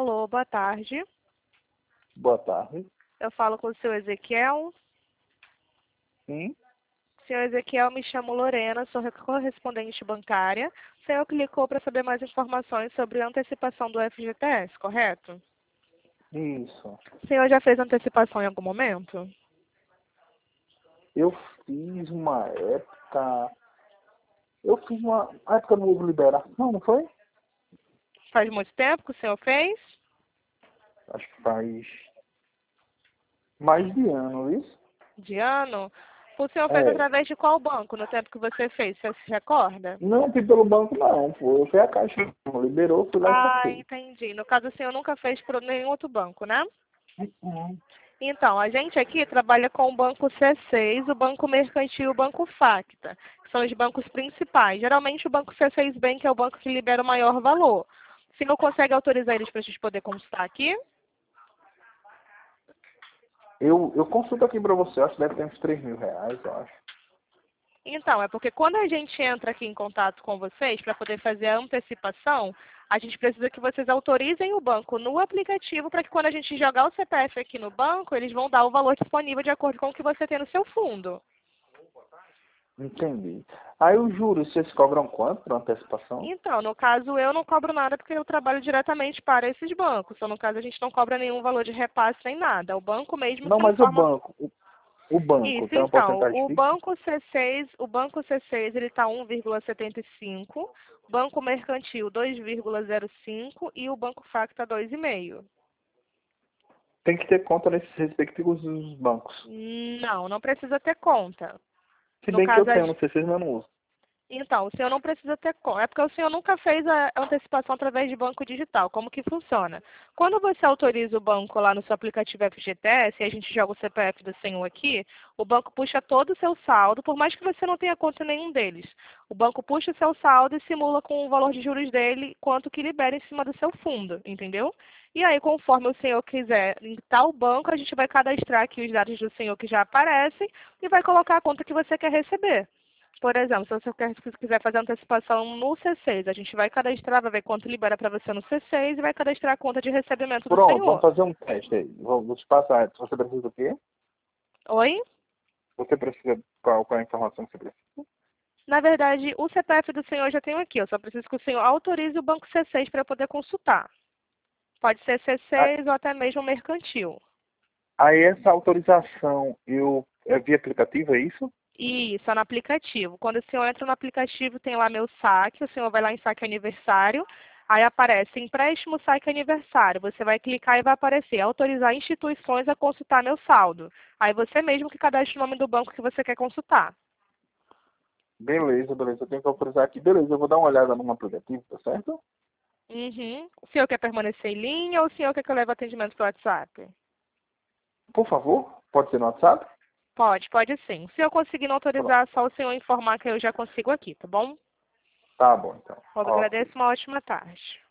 Alô, boa tarde. Boa tarde. Eu falo com o seu Ezequiel. Sim. Senhor Ezequiel, me chamo Lorena, sou correspondente bancária. O senhor clicou para saber mais informações sobre a antecipação do FGTS, correto? Isso. O senhor já fez antecipação em algum momento? Eu fiz uma época. Eu fiz uma época do Ovo Liberação, não foi? Faz muito tempo que o senhor fez? Acho que faz mais de ano, isso? De ano? O senhor fez É. através de qual banco no tempo que você fez? Você se recorda? Não fui pelo banco, não. Foi a Caixa que liberou, fui lá e Ah, saquei. entendi. No caso, o senhor nunca fez por nenhum outro banco, né? Uhum. Então, a gente aqui trabalha com o Banco C6, o Banco Mercantil e o Banco Facta, que são os bancos principais. Geralmente o Banco C6 Bank é o banco que libera o maior valor. O senhor consegue autorizar eles para a gente poder consultar aqui? Eu consulto aqui pra você, acho que deve ter uns R$ 3.000, eu acho. Então, é porque quando a gente entra aqui em contato com vocês para poder fazer a antecipação, a gente precisa que vocês autorizem o banco no aplicativo para que quando a gente jogar o CPF aqui no banco, eles vão dar o valor disponível de acordo com o que você tem no seu fundo. Entendi. Aí os juros, vocês cobram quanto para antecipação? Então, no caso, eu não cobro nada porque eu trabalho diretamente para esses bancos. Então, no caso, a gente não cobra nenhum valor de repasse nem nada. É o banco mesmo Não, que mas o informa. banco. O banco Isso, tem uma então, porcentagem fixa? o banco C6 ele está 1,75, banco mercantil 2,05 e o banco Facta 2,5. Tem que ter conta nesses respectivos bancos. Não, não precisa ter conta. Se No bem que eu caso, tenho no C6, mas eu não uso. então, o senhor não precisa ter conta. É porque o senhor nunca fez a antecipação através de banco digital. Como que funciona? Quando você autoriza o banco lá no seu aplicativo FGTS, e a gente joga o CPF do senhor aqui, o banco puxa todo o seu saldo, por mais que você não tenha conta em nenhum deles. O banco puxa o seu saldo e simula com o valor de juros dele quanto que libera em cima do seu fundo, entendeu? E aí, conforme o senhor quiser em tal banco, a gente vai cadastrar aqui os dados do senhor que já aparecem e vai colocar a conta que você quer receber. Por exemplo, se você quiser fazer antecipação no C6, a gente vai cadastrar, vai ver quanto libera para você no C6 e vai cadastrar a conta de recebimento do Pronto, vamos senhor. fazer um teste aí. Vou te passar. Você precisa do quê? Oi? Você precisa. Qual a informação que você precisa? Na verdade, o CPF do senhor eu já tenho aqui. Eu só preciso que o senhor autorize o banco C6 para eu poder consultar. Pode ser Ah, C6 ou até mesmo mercantil. aí essa autorização é via aplicativo, é isso? Isso, é no aplicativo. Quando o senhor entra no aplicativo, tem lá meu saque, o senhor vai lá em saque aniversário, aí aparece empréstimo saque aniversário. Você vai clicar e vai aparecer autorizar instituições a consultar meu saldo. Aí você mesmo que cadastra o nome do banco que você quer consultar. Beleza, beleza. Eu tenho que autorizar aqui. Beleza, eu vou dar uma olhada no aplicativo, tá certo? Uhum. O senhor quer permanecer em linha ou o senhor quer que eu leve atendimento pelo WhatsApp? Por favor, pode ser no WhatsApp? Pode sim. Se eu conseguir não Pronto. autorizar, é só o senhor informar que eu já consigo aqui, tá bom? Tá bom, então. Eu Ok. agradeço, uma ótima tarde.